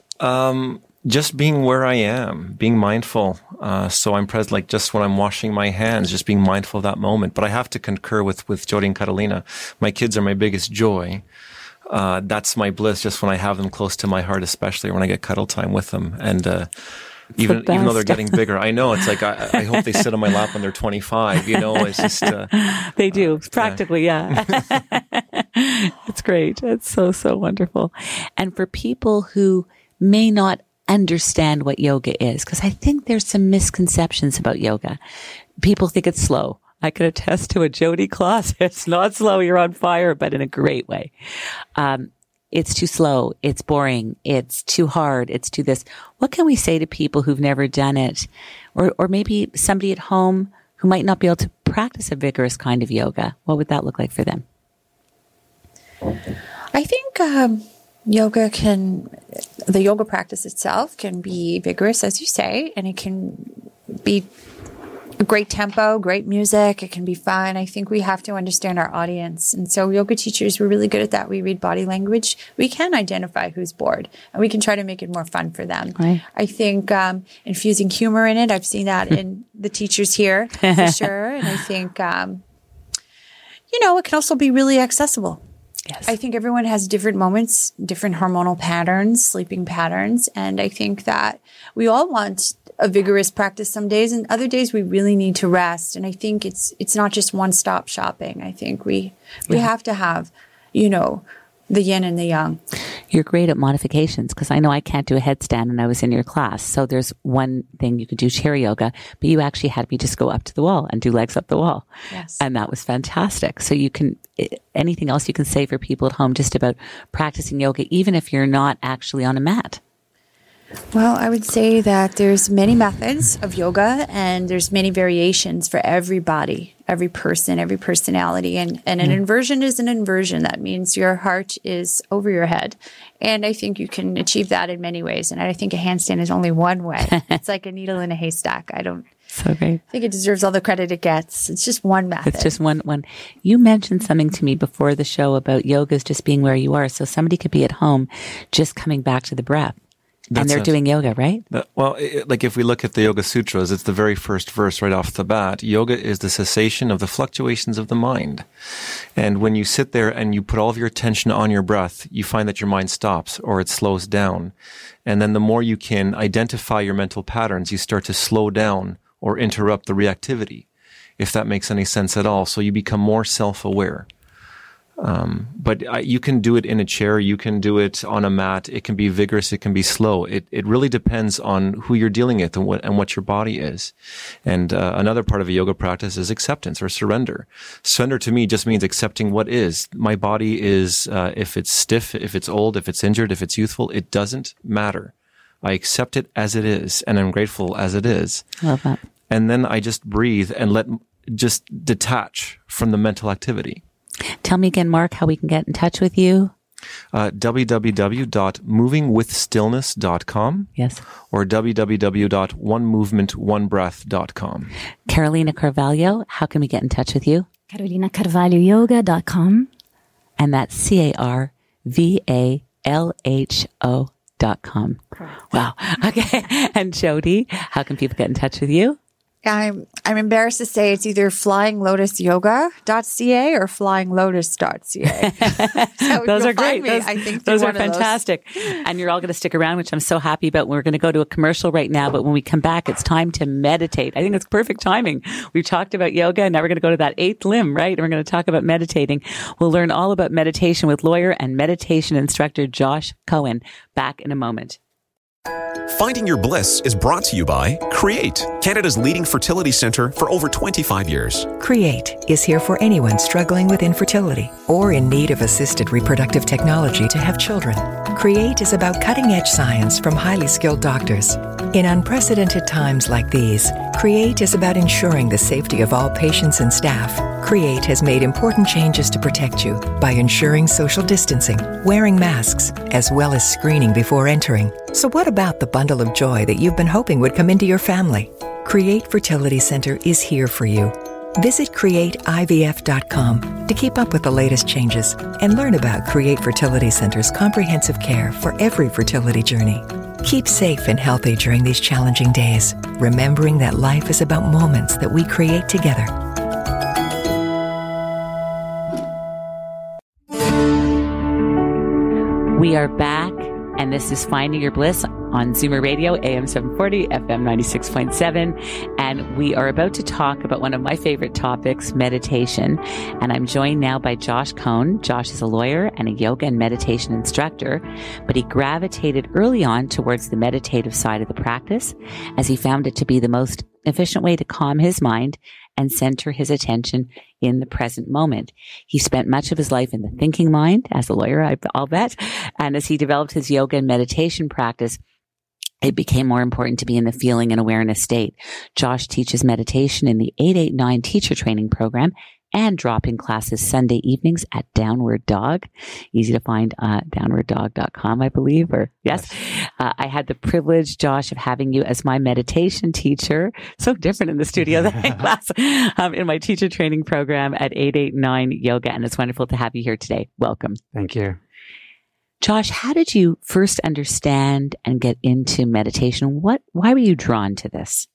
Just being where I am, being mindful. So I'm present, like just when I'm washing my hands, just being mindful of that moment. But I have to concur with Jody and Carolina. My kids are my biggest joy. That's my bliss just when I have them close to my heart, especially when I get cuddle time with them. And even though they're getting bigger, I know it's like I hope they sit on my lap when they're 25. You know, it's just they do practically, yeah. It's great. It's so wonderful. And for people who may not understand what yoga is, because I think there's some misconceptions about yoga. People think it's slow. I could attest to a Jody class. It's not slow. You're on fire, but in a great way. It's too slow. It's boring. It's too hard. It's too this. What can we say to people who've never done it? Or maybe somebody at home who might not be able to practice a vigorous kind of yoga. What would that look like for them? I think the yoga practice itself can be vigorous, as you say, and it can be a great tempo, great music. It can be fun. I think we have to understand our audience. And so yoga teachers, we're really good at that. We read body language. We can identify who's bored, and we can try to make it more fun for them. Right. I think infusing humor in it, I've seen that in the teachers here for sure. And I think, it can also be really accessible. Yes. I think everyone has different moments, different hormonal patterns, sleeping patterns. And I think that we all want a vigorous practice some days, and other days we really need to rest. And I think it's not just one-stop shopping. I think we have to have, the yin and the yang. You're great at modifications, because I know I can't do a headstand and I was in your class. So there's one thing you could do, chair yoga, but you actually had me just go up to the wall and do legs up the wall. Yes. And that was fantastic. So you can, anything else you can say for people at home just about practicing yoga, even if you're not actually on a mat? Well, I would say that there's many methods of yoga, and there's many variations for everybody, every person, every personality. And an inversion is an inversion. That means your heart is over your head. And I think you can achieve that in many ways. And I think a handstand is only one way. It's like a needle in a haystack. So great. I think it deserves all the credit it gets. It's just one method. It's just one. You mentioned something to me before the show about yoga is just being where you are. So somebody could be at home just coming back to the breath. And they're doing yoga, right? Like if we look at the Yoga Sutras, it's the very first verse right off the bat. Yoga is the cessation of the fluctuations of the mind. And when you sit there and you put all of your attention on your breath, you find that your mind stops or it slows down. And then the more you can identify your mental patterns, you start to slow down or interrupt the reactivity, if that makes any sense at all. So you become more self-aware. But you can do it in a chair. You can do it on a mat. It can be vigorous. It can be slow. It really depends on who you're dealing with and what your body is. And another part of a yoga practice is acceptance or surrender. Surrender to me just means accepting what is. My body is, if it's stiff, if it's old, if it's injured, if it's youthful, it doesn't matter. I accept it as it is, and I'm grateful as it is. I love that. And then I just breathe and just detach from the mental activity. Tell me again, Mark, how we can get in touch with you. www.movingwithstillness.com. Yes. Or www.onemovementonebreath.com. Carolina Carvalho, how can we get in touch with you? CarolinaCarvalhoYoga.com. And that's CarvalHO.com. Wow. Okay. And Jody, how can people get in touch with you? I'm embarrassed to say it's either flyinglotusyoga.ca or flyinglotus.ca. So those are great. I think those are fantastic. And you're all going to stick around, which I'm so happy about. We're going to go to a commercial right now, but when we come back, it's time to meditate. I think it's perfect timing. We've talked about yoga, and now we're going to go to that eighth limb, right? And we're going to talk about meditating. We'll learn all about meditation with lawyer and meditation instructor Josh Cohen. Back in a moment. Finding Your Bliss is brought to you by Create, Canada's leading fertility centre for over 25 years. Create is here for anyone struggling with infertility or in need of assisted reproductive technology to have children. Create is about cutting-edge science from highly skilled doctors. In unprecedented times like these, Create is about ensuring the safety of all patients and staff. Create has made important changes to protect you by ensuring social distancing, wearing masks, as well as screening before entering. So what about the bundle of joy that you've been hoping would come into your family? Create Fertility Center is here for you. Visit CreateIVF.com to keep up with the latest changes and learn about Create Fertility Center's comprehensive care for every fertility journey. Keep safe and healthy during these challenging days, remembering that life is about moments that we create together. We are back, and this is Finding Your Bliss on Zoomer Radio, AM 740, FM 96.7. And we are about to talk about one of my favorite topics, meditation. And I'm joined now by Josh Cohen. Josh is a lawyer and a yoga and meditation instructor, but he gravitated early on towards the meditative side of the practice as he found it to be the most efficient way to calm his mind and center his attention in the present moment. He spent much of his life in the thinking mind as a lawyer, I'll bet. And as he developed his yoga and meditation practice, it became more important to be in the feeling and awareness state. Josh teaches meditation in the 889 teacher training program and drop-in classes Sunday evenings at Downward Dog. Easy to find, downwarddog.com, I believe, or yes. I had the privilege, Josh, of having you as my meditation teacher. So different in the studio than in class, in my teacher training program at 889 Yoga. And it's wonderful to have you here today. Welcome. Thank you. Josh, how did you first understand and get into meditation? Why were you drawn to this?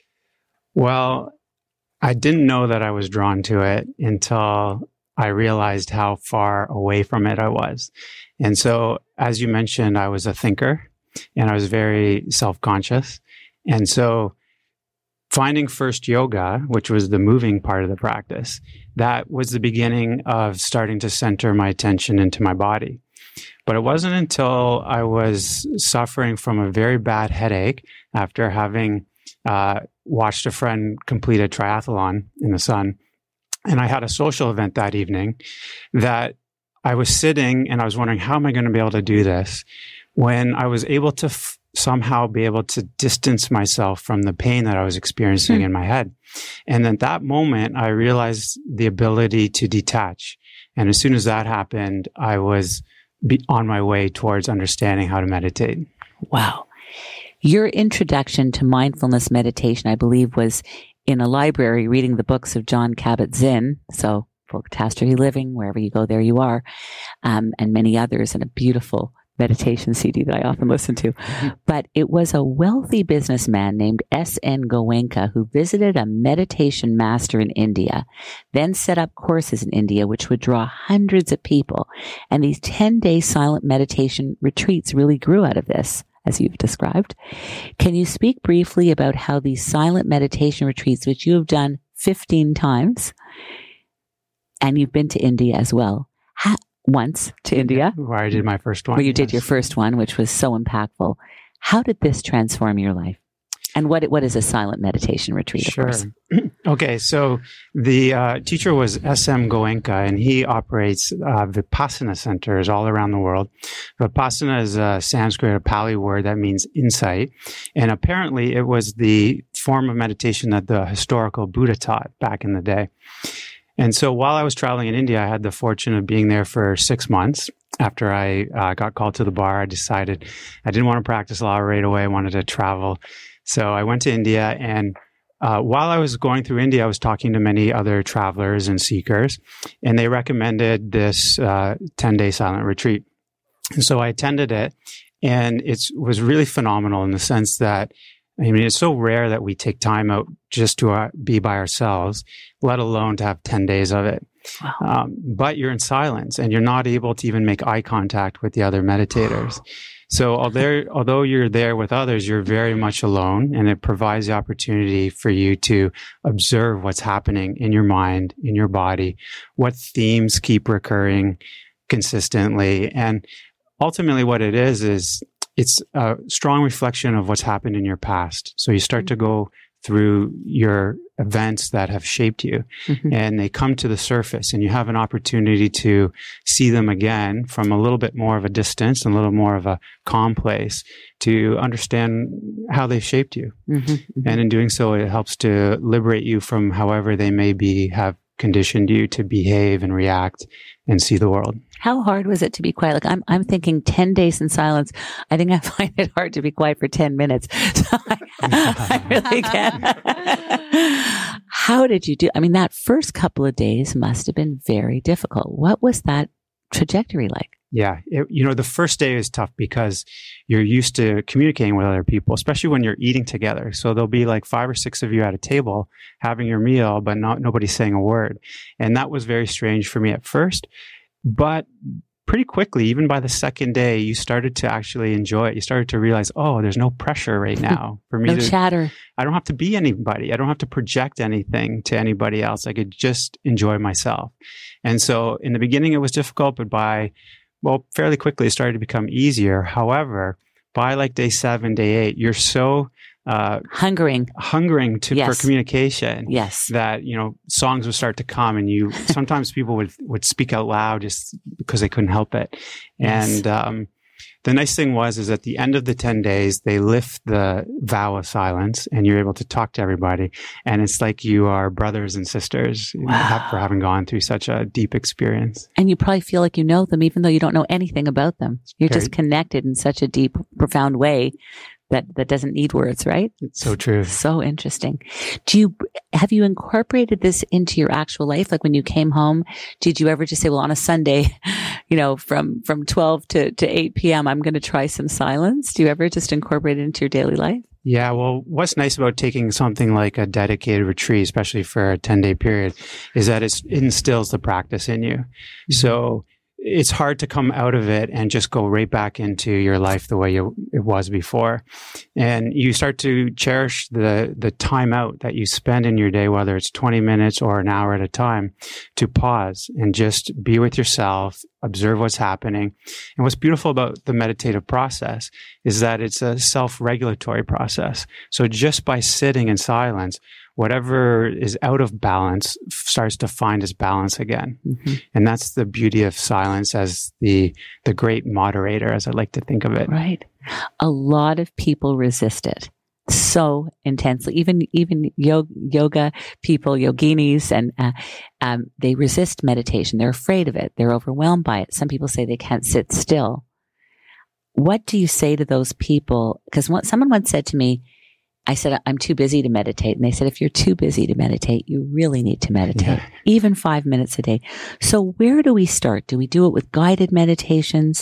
Well, I didn't know that I was drawn to it until I realized how far away from it I was. And so, as you mentioned, I was a thinker and I was very self-conscious. And so finding first yoga, which was the moving part of the practice, that was the beginning of starting to center my attention into my body. But it wasn't until I was suffering from a very bad headache after having watched a friend complete a triathlon in the sun, and I had a social event that evening, that I was sitting and I was wondering, how am I going to be able to do this? When I was able to somehow be able to distance myself from the pain that I was experiencing in my head. And at that moment, I realized the ability to detach. And as soon as that happened, I was on my way towards understanding how to meditate. Wow. Your introduction to mindfulness meditation, I believe, was in a library reading the books of Jon Kabat-Zinn. So, Full Catastrophe Living, wherever you go, there you are, and many others, and a beautiful, meditation CD that I often listen to. But it was a wealthy businessman named S.N. Goenka who visited a meditation master in India, then set up courses in India, which would draw hundreds of people. And these 10-day silent meditation retreats really grew out of this, as you've described. Can you speak briefly about how these silent meditation retreats, which you have done 15 times, and you've been to India as well, once to India. Where I did my first one. Where you did your first one, which was so impactful. How did this transform your life? And what is a silent meditation retreat? Sure. Okay, so the teacher was S.M. Goenka, and he operates Vipassana centers all around the world. Vipassana is a Sanskrit or Pali word that means insight. And apparently it was the form of meditation that the historical Buddha taught back in the day. And so while I was traveling in India, I had the fortune of being there for 6 months. After I got called to the bar, I decided I didn't want to practice law right away. I wanted to travel. So I went to India, and while I was going through India, I was talking to many other travelers and seekers, and they recommended this 10-day silent retreat. And so I attended it, and it was really phenomenal in the sense that, I mean, it's so rare that we take time out just to be by ourselves, let alone to have 10 days of it. Wow. But you're in silence and you're not able to even make eye contact with the other meditators. So although you're there with others, you're very much alone, and it provides the opportunity for you to observe what's happening in your mind, in your body, what themes keep recurring consistently. And ultimately what it is it's a strong reflection of what's happened in your past. So you start to go through your events that have shaped you, and they come to the surface, and you have an opportunity to see them again from a little bit more of a distance and a little more of a calm place to understand how they've shaped you. And in doing so, it helps to liberate you from however they have conditioned you to behave and react and see the world. How hard was it to be quiet? Like I'm thinking 10 days in silence. I think I find it hard to be quiet for 10 minutes. So I really can. How did you do? I mean, that first couple of days must have been very difficult. What was that trajectory like? Yeah. The first day is tough because you're used to communicating with other people, especially when you're eating together. So there'll be like 5 or 6 of you at a table having your meal, but nobody saying a word. And that was very strange for me at first. But pretty quickly, even by the second day, you started to actually enjoy it. You started to realize, oh, there's no pressure right now for me no chatter. I don't have to be anybody. I don't have to project anything to anybody else. I could just enjoy myself. And so in the beginning, it was difficult, but fairly quickly, it started to become easier. However, by like day 7, day 8, you're so hungering for communication. Yes. That, songs would start to come, and sometimes people would speak out loud just because they couldn't help it. Yes. And, the nice thing is at the end of the 10 days, they lift the vow of silence, and you're able to talk to everybody. And it's like you are brothers and sisters for having gone through such a deep experience. And you probably feel like you know them, even though you don't know anything about them. You're just connected in such a deep, profound way that doesn't need words, right? It's so true. So interesting. Have you incorporated this into your actual life? Like when you came home, did you ever just say, well, on a Sunday, from 12 to 8 p.m., I'm going to try some silence? Do you ever just incorporate it into your daily life? Yeah. Well, what's nice about taking something like a dedicated retreat, especially for a 10-day period, is that it instills the practice in you. So it's hard to come out of it and just go right back into your life the way it was before. And you start to cherish the time out that you spend in your day, whether it's 20 minutes or an hour at a time, to pause and just be with yourself, observe what's happening. And what's beautiful about the meditative process is that it's a self-regulatory process. So just by sitting in silence, whatever is out of balance starts to find its balance again. And that's the beauty of silence as the great moderator, as I like to think of it. Right. A lot of people resist it so intensely. Even yoga people, yoginis, and they resist meditation. They're afraid of it. They're overwhelmed by it. Some people say they can't sit still. What do you say to those people? Because someone once said to me, I said, I'm too busy to meditate. And they said, if you're too busy to meditate, you really need to meditate, even 5 minutes a day. So where do we start? Do we do it with guided meditations,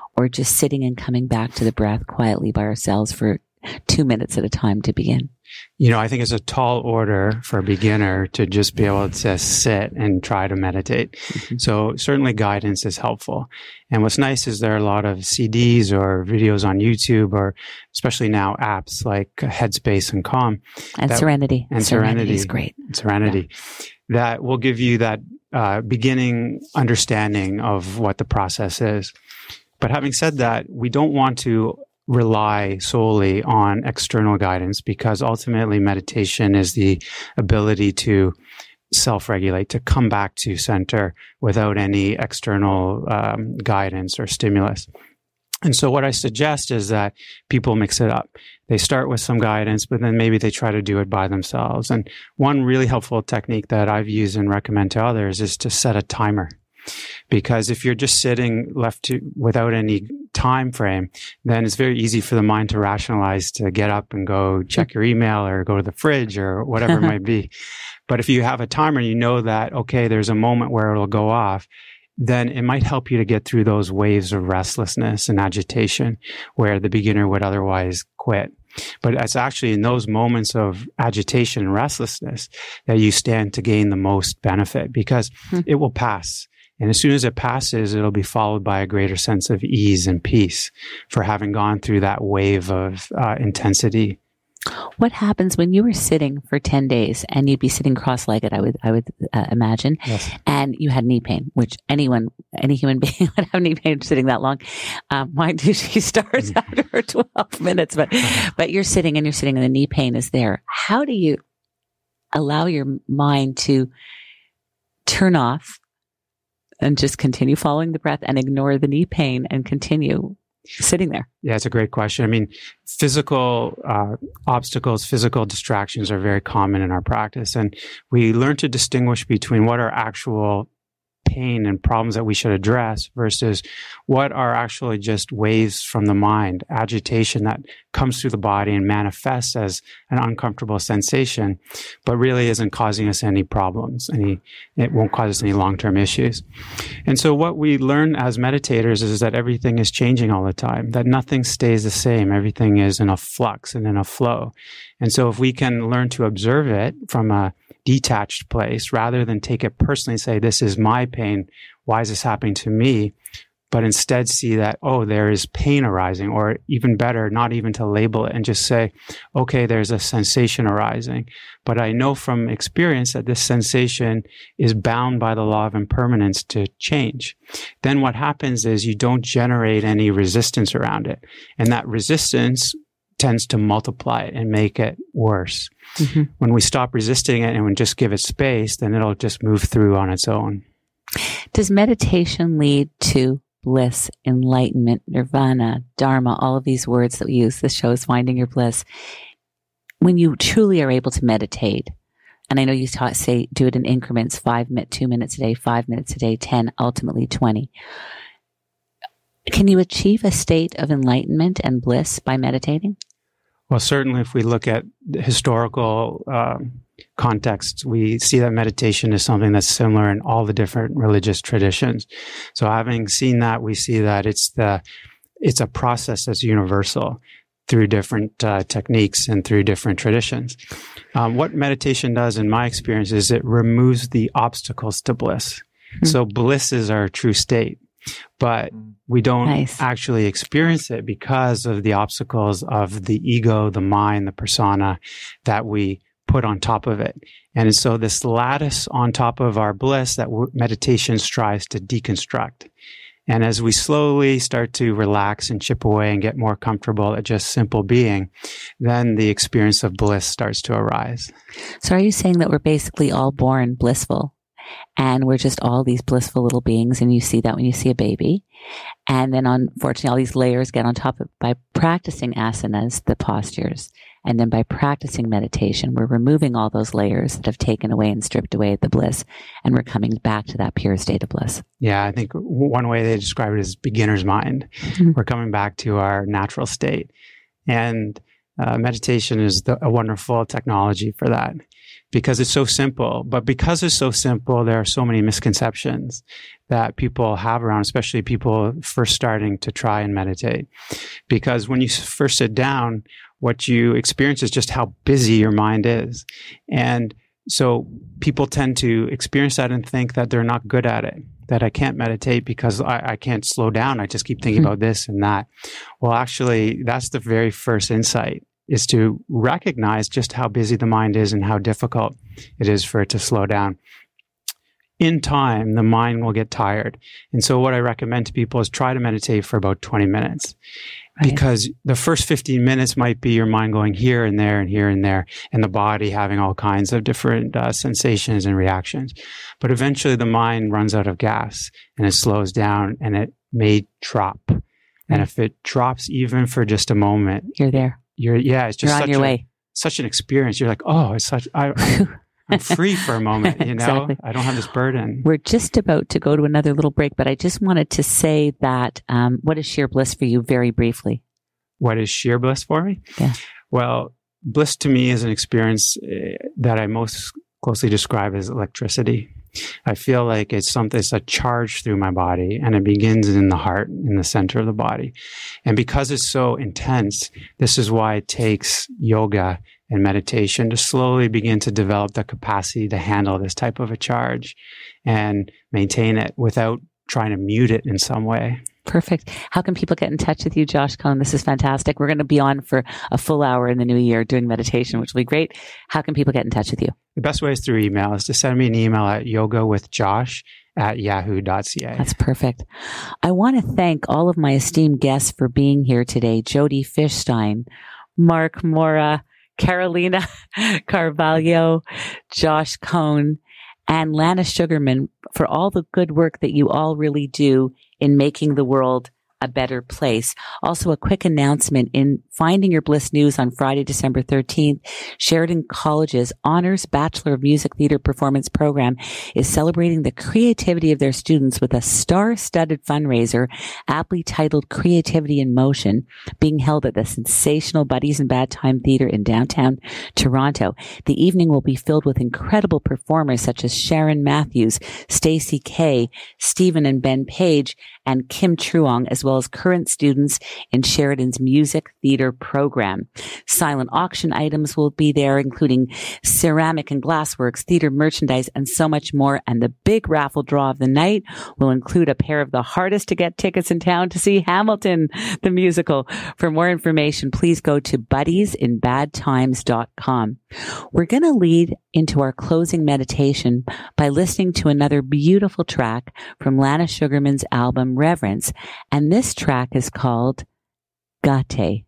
or just sitting and coming back to the breath quietly by ourselves for 2 minutes at a time to begin? I think it's a tall order for a beginner to just be able to sit and try to meditate. Mm-hmm. So certainly guidance is helpful. And what's nice is there are a lot of CDs or videos on YouTube, or especially now apps like Headspace and Calm. And Serenity. And Serenity is great. Serenity. Yeah. That will give you that beginning understanding of what the process is. But having said that, we don't want to rely solely on external guidance, because ultimately meditation is the ability to self-regulate, to come back to center without any external guidance or stimulus. And so what I suggest is that people mix it up. They start with some guidance, but then maybe they try to do it by themselves. And one really helpful technique that I've used and recommend to others is to set a timer. Because if you're just sitting without any time frame, then it's very easy for the mind to rationalize to get up and go check your email or go to the fridge or whatever it might be. But if you have a timer, you know that, okay, there's a moment where it'll go off, then it might help you to get through those waves of restlessness and agitation where the beginner would otherwise quit. But it's actually in those moments of agitation and restlessness that you stand to gain the most benefit, because it will pass. And as soon as it passes, it'll be followed by a greater sense of ease and peace for having gone through that wave of intensity. What happens when you were sitting for 10 days and you'd be sitting cross-legged, I would imagine, yes, and you had knee pain, which any human being would have knee pain sitting that long. Mine usually starts after 12 minutes, but you're sitting and the knee pain is there. How do you allow your mind to turn off and just continue following the breath and ignore the knee pain and continue sitting there? Yeah, it's a great question. I mean, physical obstacles, physical distractions are very common in our practice. And we learn to distinguish between what are actual pain and problems that we should address versus what are actually just waves from the mind, agitation that comes through the body and manifests as an uncomfortable sensation, but really isn't causing us any problems. It won't cause us any long-term issues. And so what we learn as meditators is that everything is changing all the time, that nothing stays the same. Everything is in a flux and in a flow. And so if we can learn to observe it from a detached place rather than take it personally and say, this is my pain, why is this happening to me? But instead see that, oh, there is pain arising, or even better, not even to label it and just say, okay, there's a sensation arising. But I know from experience that this sensation is bound by the law of impermanence to change. Then what happens is you don't generate any resistance around it. And that resistance tends to multiply it and make it worse. Mm-hmm. When we stop resisting it and we just give it space, then it'll just move through on its own. Does meditation lead to bliss, enlightenment, nirvana, dharma, all of these words that we use? This show is Finding Your Bliss. When you truly are able to meditate, and I know you say do it in increments, 5 minutes, 2 minutes a day, 5 minutes a day, 10, ultimately 20. Can you achieve a state of enlightenment and bliss by meditating? Well, certainly if we look at the historical contexts, we see that meditation is something that's similar in all the different religious traditions. So having seen that, we see that it's a process that's universal through different techniques and through different traditions. What meditation does, in my experience, is it removes the obstacles to bliss. Mm-hmm. So bliss is our true state. But we don't actually experience it because of the obstacles of the ego, the mind, the persona that we put on top of it. And so this lattice on top of our bliss that meditation strives to deconstruct. And as we slowly start to relax and chip away and get more comfortable at just simple being, then the experience of bliss starts to arise. So are you saying that we're basically all born blissful? And we're just all these blissful little beings, and you see that when you see a baby. And then unfortunately, all these layers get on top of by practicing asanas, the postures. And then by practicing meditation, we're removing all those layers that have taken away and stripped away the bliss. And we're coming back to that pure state of bliss. Yeah, I think one way they describe it is beginner's mind. Mm-hmm. We're coming back to our natural state. And meditation is a wonderful technology for that. because it's so simple. But because it's so simple, there are so many misconceptions that people have around, especially people first starting to try and meditate. Because when you first sit down, what you experience is just how busy your mind is. And so people tend to experience that and think that they're not good at it, that I can't meditate because I can't slow down. I just keep thinking about this and that. Well, actually, that's the very first insight, is to recognize just how busy the mind is and how difficult it is for it to slow down. In time, the mind will get tired. And so what I recommend to people is try to meditate for about 20 minutes. Right. Because the first 15 minutes might be your mind going here and there and here and there, and the body having all kinds of different sensations and reactions. But eventually the mind runs out of gas and it slows down and it may drop. And if it drops even for just a moment, you're there. It's just you're on your way. Such an experience. You're like, oh, it's such, I'm free for a moment, you know? Exactly. I don't have this burden. We're just about to go to another little break, but I just wanted to say that what is sheer bliss for you very briefly? What is sheer bliss for me? Yeah. Well, bliss to me is an experience that I most closely describe as electricity. I feel like it's a charge through my body, and it begins in the heart, in the center of the body. And because it's so intense, this is why it takes yoga and meditation to slowly begin to develop the capacity to handle this type of a charge and maintain it without trying to mute it in some way. Perfect. How can people get in touch with you, Josh Cohn? This is fantastic. We're going to be on for a full hour in the new year doing meditation, which will be great. How can people get in touch with you? The best way is through email. Is to send me an email at yogawithjosh@yahoo.ca. That's perfect. I want to thank all of my esteemed guests for being here today. Jody Fishstein, Mark Mora, Carolina Carvalho, Josh Cohn, and Lana Sugarman for all the good work that you all really do in making the world a better place. Also, a quick announcement in Finding Your Bliss News on Friday, December 13th, Sheridan College's Honors Bachelor of Music Theater Performance program is celebrating the creativity of their students with a star-studded fundraiser aptly titled Creativity in Motion, being held at the sensational Buddies in Bad Time Theater in downtown Toronto. The evening will be filled with incredible performers such as Sharon Matthews, Stacey Kay, Stephen and Ben Page, and Kim Truong, as well as current students in Sheridan's music theater program. Silent auction items will be there, including ceramic and glassworks, theater merchandise, and so much more. And the big raffle draw of the night will include a pair of the hardest to get tickets in town to see Hamilton, the musical. For more information, please go to buddiesinbadtimes.com. We're going to lead into our closing meditation by listening to another beautiful track from Lana Sugarman's album Reverence, and this track is called Gate.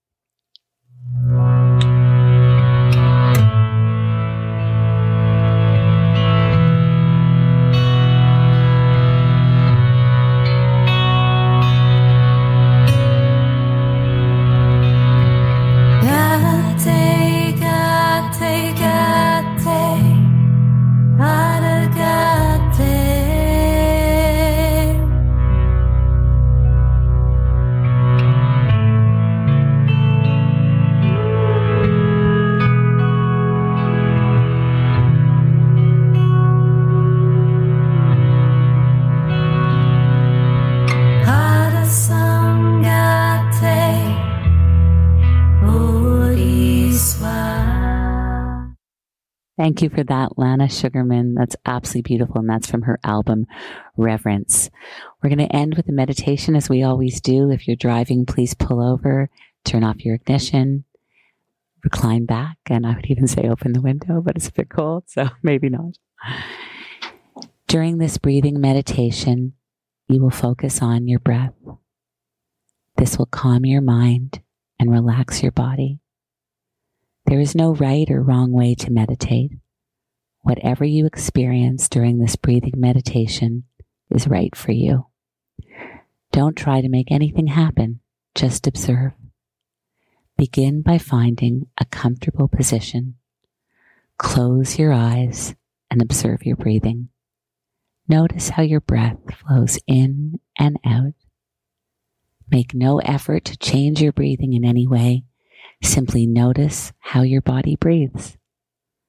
Thank you for that, Lana Sugarman. That's absolutely beautiful, and that's from her album, Reverence. We're going to end with a meditation, as we always do. If you're driving, please pull over, turn off your ignition, recline back, and I would even say open the window, but it's a bit cold, so maybe not. During this breathing meditation, you will focus on your breath. This will calm your mind and relax your body. There is no right or wrong way to meditate. Whatever you experience during this breathing meditation is right for you. Don't try to make anything happen. Just observe. Begin by finding a comfortable position. Close your eyes and observe your breathing. Notice how your breath flows in and out. Make no effort to change your breathing in any way. Simply notice how your body breathes.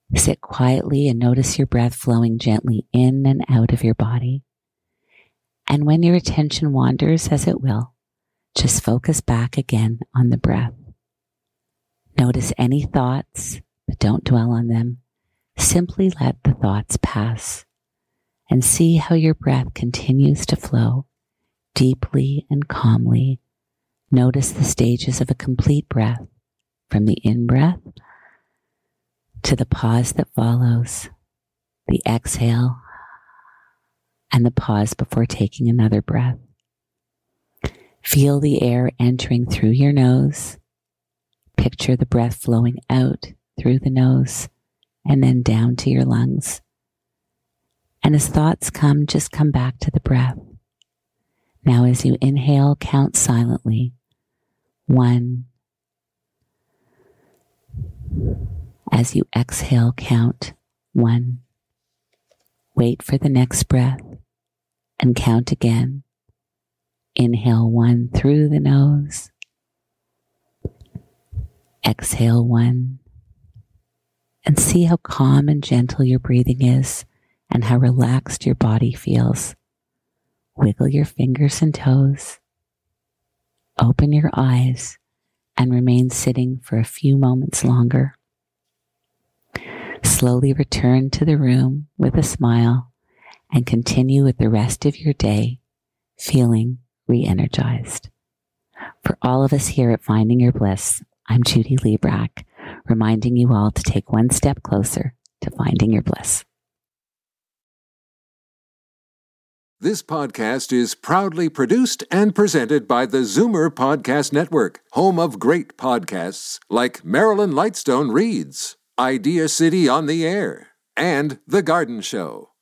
Sit quietly and notice your breath flowing gently in and out of your body. And when your attention wanders, as it will, just focus back again on the breath. Notice any thoughts, but don't dwell on them. Simply let the thoughts pass and see how your breath continues to flow deeply and calmly. Notice the stages of a complete breath, from the in-breath to the pause that follows, the exhale, and the pause before taking another breath. Feel the air entering through your nose. Picture the breath flowing out through the nose and then down to your lungs. And as thoughts come, just come back to the breath. Now as you inhale, count silently. 1. As you exhale, count 1. Wait for the next breath and count again. Inhale 1 through the nose. Exhale 1. And see how calm and gentle your breathing is and how relaxed your body feels. Wiggle your fingers and toes. Open your eyes and remain sitting for a few moments longer. Slowly return to the room with a smile and continue with the rest of your day feeling re-energized. For all of us here at Finding Your Bliss, I'm Judy Liebrack, reminding you all to take one step closer to finding your bliss. This podcast is proudly produced and presented by the Zoomer Podcast Network, home of great podcasts like Marilyn Lightstone Reads, Idea City on the Air, and The Garden Show.